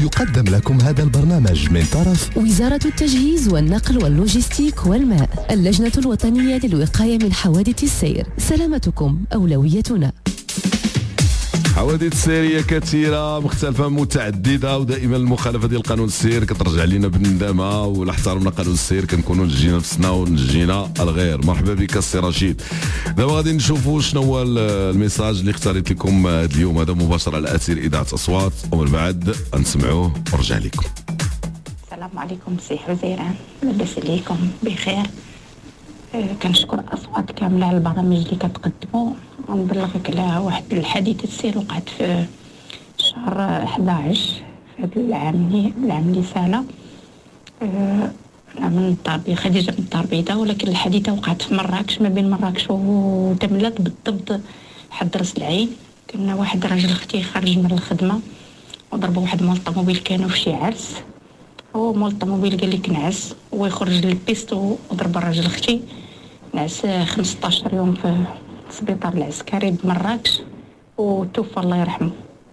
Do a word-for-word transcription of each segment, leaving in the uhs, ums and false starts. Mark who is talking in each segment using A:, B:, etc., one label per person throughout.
A: يقدم لكم هذا البرنامج من طرف
B: وزارة التجهيز والنقل واللوجستيك والماء، اللجنة الوطنية للوقاية من حوادث السير. سلامتكم أولويتنا.
C: حوادث سيريه كثيره مختلفه متعدده، ودائما المخالفه ديال قانون السير كترجع لنا بالندامه، ولا احترمنا قانون السير كنكونوا نجينا نفسنا ونجينا الغير. مرحبا بك السي رشيد. دابا غادي نشوفوا شنو هو الميساج اللي اختاريت لكم هذا اليوم هذا مباشره على اثير اذاعه اصوات، ومن بعد نسمعوه ونرجع لكم.
D: السلام عليكم سي حزيران، لاباس عليكم بخير؟ أه كنشكر اصوات كامله على البرامج اللي كتقدموا، ونبلغك على واحد الحادثه السير وقعت في شهر أحد عشر في هذا العام العام اللي سالا. أه انا من الدار البيضاء، خديجه من الدار البيضاء، ولكن الحادثه وقعت في مراكش، ما بين مراكش وتملات بالضبط حد راس العين. كنا واحد راجل اختي خارج من الخدمه وضربوا واحد مول الطوموبيل، كانوا في شي عرس، هو مول الطوموبيل قال لك نعس، هو يخرج للبيست وضرب الراجل اختي، نعس خمسطاش يوم في السبيطار العسكري بمراكش وتوفى الله يرحمه.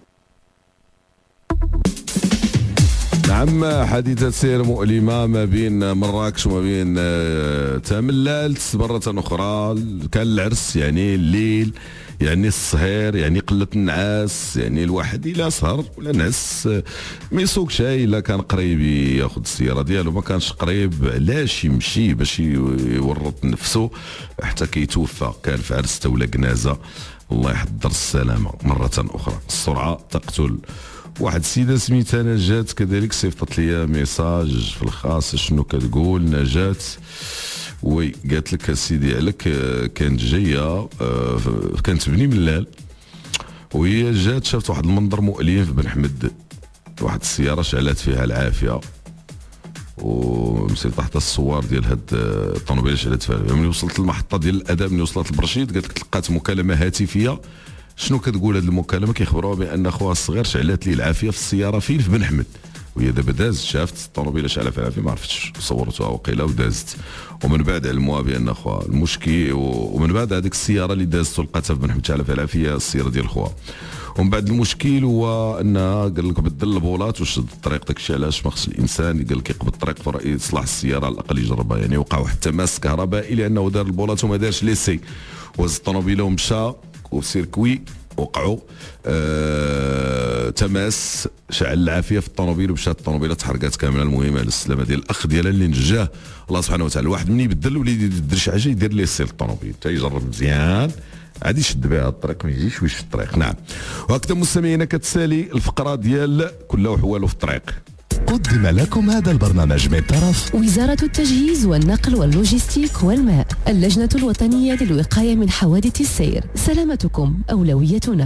C: نعم، حادثة سير مؤلمة ما بين مراكش وما بين تاملالت. مرة أخرى كان العرس، يعني الليل، يعني السهير، يعني قلة النعاس، يعني الواحد إلا سهر ولا نعس ما يسوقش، إلا كان قريب ياخذ السيارة ديالو، ما كانش قريب علاش يمشي باش يورط نفسه حتى كيتوفى. كان في عرس تا ولا جنازة، الله يحضر السلامة. مرة أخرى السرعة تقتل. واحد السيده سميتها نجاة كذلك صيفطت لي ميساج في الخاص. شنو كتقول نجاة؟ وي قالت لك سيدي عليك كانت جايه، كانت بني ملال، وهي جات شافت واحد المنظر مؤلم في بن حمد، واحد السياره شعلات فيها العافيه، ومسيت تحت الصور ديال هاد الطوموبيل شعلات فيها. ملي وصلت للمحطه ديال الاداء، ملي وصلت لبرشيد، قالت لك تلقات مكالمه هاتفيه. شنو كتقول هذه المكالمه؟ كيخبروها بان خوها الصغير شعلات ليه العافيه في السياره فين في بن حمد، وهي دابا دازت شافت الطوموبيله شعله فيها العافيه، ما عرفتش، صورتها وقيله ودازت، ومن بعد علموها بان خوها المشكي، ومن بعد هذيك السياره اللي دازت ولقاتها في بن حمد شعله فيها العافيه السياره ديال خوها. ومن بعد المشكل هو انها قال لك بدل البولات وشد الطريق. داكشي علاش ما خص الانسان قال لك يقبض الطريق في راي يصلح السياره على الاقل يجربها، يعني وقع واحد التماس كهربائي لانه دار البولات وما دارش ليسي، وهز الطوموبيله ومشى وسيركوي وقعوا آه، تماس شعل العافيه في الطوموبيل، ومشات الطوموبيله تحرقات كامله. المهم على السلامه ديال الاخ ديالها اللي نجاه الله سبحانه وتعالى. الواحد ملي يبدل ولا يدير شي حاجه يدير ليه السير الطوموبيل حتى يجرب مزيان، عادي يشد بها الطريق، ما يجيش ويش في الطريق. نعم، وهكذا مستمعينا كتسالي الفقره ديال كله وحوالو في الطريق.
A: قدم لكم هذا البرنامج من طرف
B: وزارة التجهيز والنقل واللوجستيك والماء، اللجنة الوطنية للوقاية من حوادث السير. سلامتكم أولويتنا.